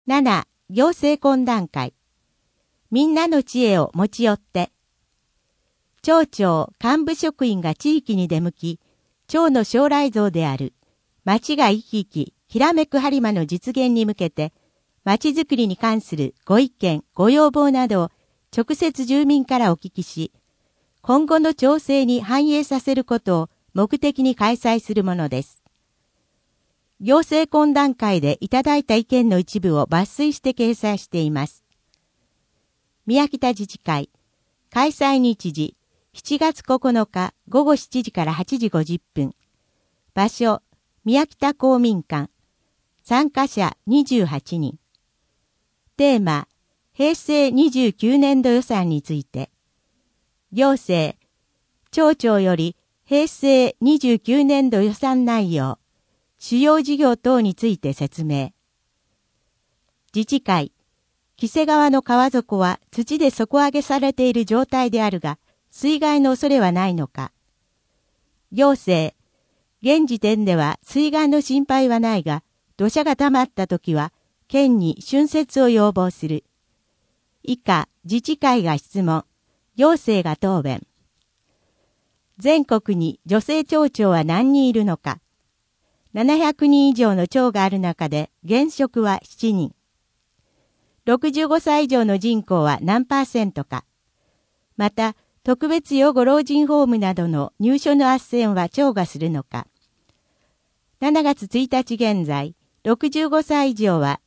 7. 行政懇談会。みんなの知恵を持ち寄って。町長、幹部職員が地域に出向き、町の将来像である、町が生き生き、ひらめく播磨の実現に向けて、町づくりに関するご意見、ご要望などを直接住民からお聞きし、今後の町政に反映させることを目的に開催するものです。行政懇談会でいただいた意見の一部を抜粋して掲載しています。宮北自治会、開催日時、7月9日午後7時から8時50分。場所、宮北公民館。参加者28人。テーマ、平成29年度予算について。行政、町長より平成29年度予算内容、主要事業等について説明。自治会、黄瀬川の川底は土で底上げされている状態であるが、水害の恐れはないのか。行政、現時点では水害の心配はないが、土砂が溜まったときは、県に浚渫を要望する。以下、自治会が質問、行政が答弁。全国に女性町長は何人いるのか。700人以上の町がある中で、現職は7人。65歳以上の人口は何%か。また、特別養護老人ホームなどの入所の斡旋は町がするのか。7月1日現在、65歳以上は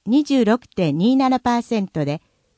26.27% で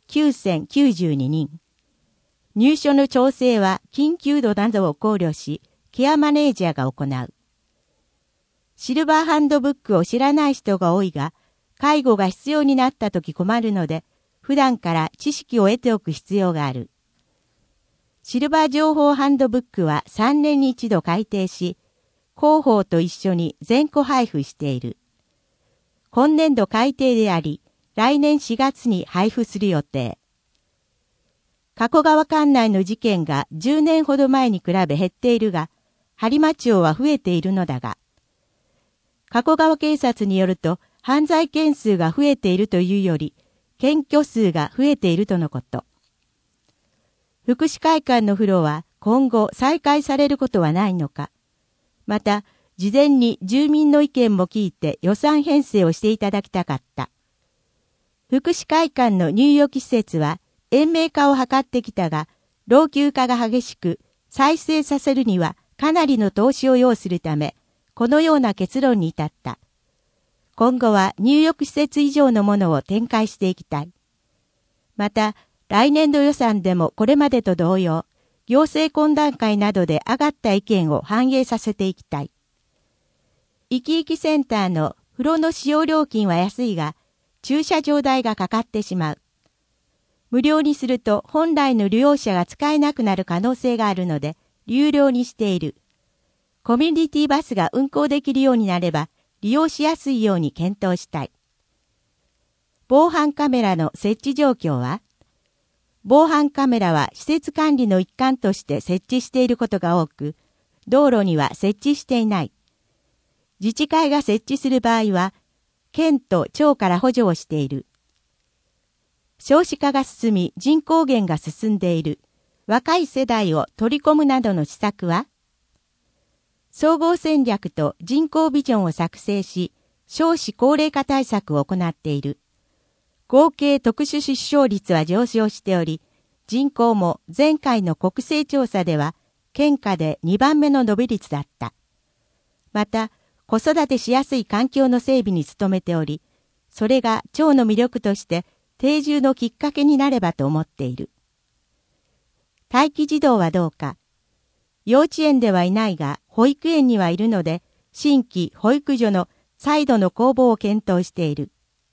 9092人。入所の調整は緊急度などを考慮し、ケアマネージャーが行う。シルバーハンドブックを知らない人が多いが、介護が必要になった時困るので、普段から知識を得ておく必要がある。シルバー情報ハンドブックは3年に一度改訂し、広報と一緒に全戸配布している。今年度改訂であり、来年4月に配布する予定。加古川管内の事件が10年ほど前に比べ減っているが、播磨町は増えているのだが、加古川警察によると、犯罪件数が増えているというより、検挙数が増えているとのこと。福祉会館の風呂は今後再開されることはないのか。また、事前に住民の意見も聞いて予算編成をしていただきたかった。福祉会館の入浴施設は延命化を図ってきたが、老朽化が激しく、再生させるにはかなりの投資を要するため、このような結論に至った。今後は入浴施設以上のものを展開していきたい。また、来年度予算でもこれまでと同様、行政懇談会などで上がった意見を反映させていきたい。いきいきセンターの風呂の使用料金は安いが、駐車場代がかかってしまう。無料にすると本来の利用者が使えなくなる可能性があるので、有料にしている。コミュニティバスが運行できるようになれば、利用しやすいように検討したい。防犯カメラの設置状況は？防犯カメラは施設管理の一環として設置していることが多く、道路には設置していない。自治会が設置する場合は、県と町から補助をしている。少子化が進み人口減が進んでいる。若い世代を取り込むなどの施策は？総合戦略と人口ビジョンを作成し、少子高齢化対策を行っている。合計特殊出生率は上昇しており、人口も前回の国勢調査では、県下で2番目の伸び率だった。また、子育てしやすい環境の整備に努めており、それが町の魅力として定住のきっかけになればと思っている。待機児童はどうか。幼稚園ではいないが、保育園にはいるので、新規保育所の再度の公募を検討している。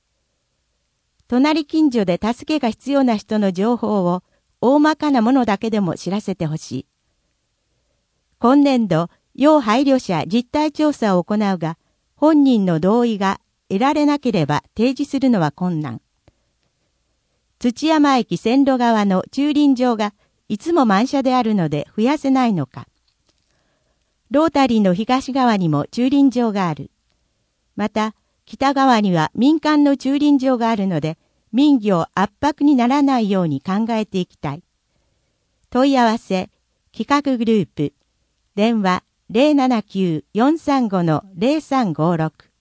隣近所で助けが必要な人の情報を大まかなものだけでも知らせてほしい。今年度、要配慮者実態調査を行うが、本人の同意が得られなければ提示するのは困難。土山駅線路側の駐輪場がいつも満車であるので増やせないのか。ロータリーの東側にも駐輪場がある。また、 北側には民間の駐輪場があるので、民業圧迫にならないように考えていきたい。問い合わせ、企画グループ、電話 079-435-0356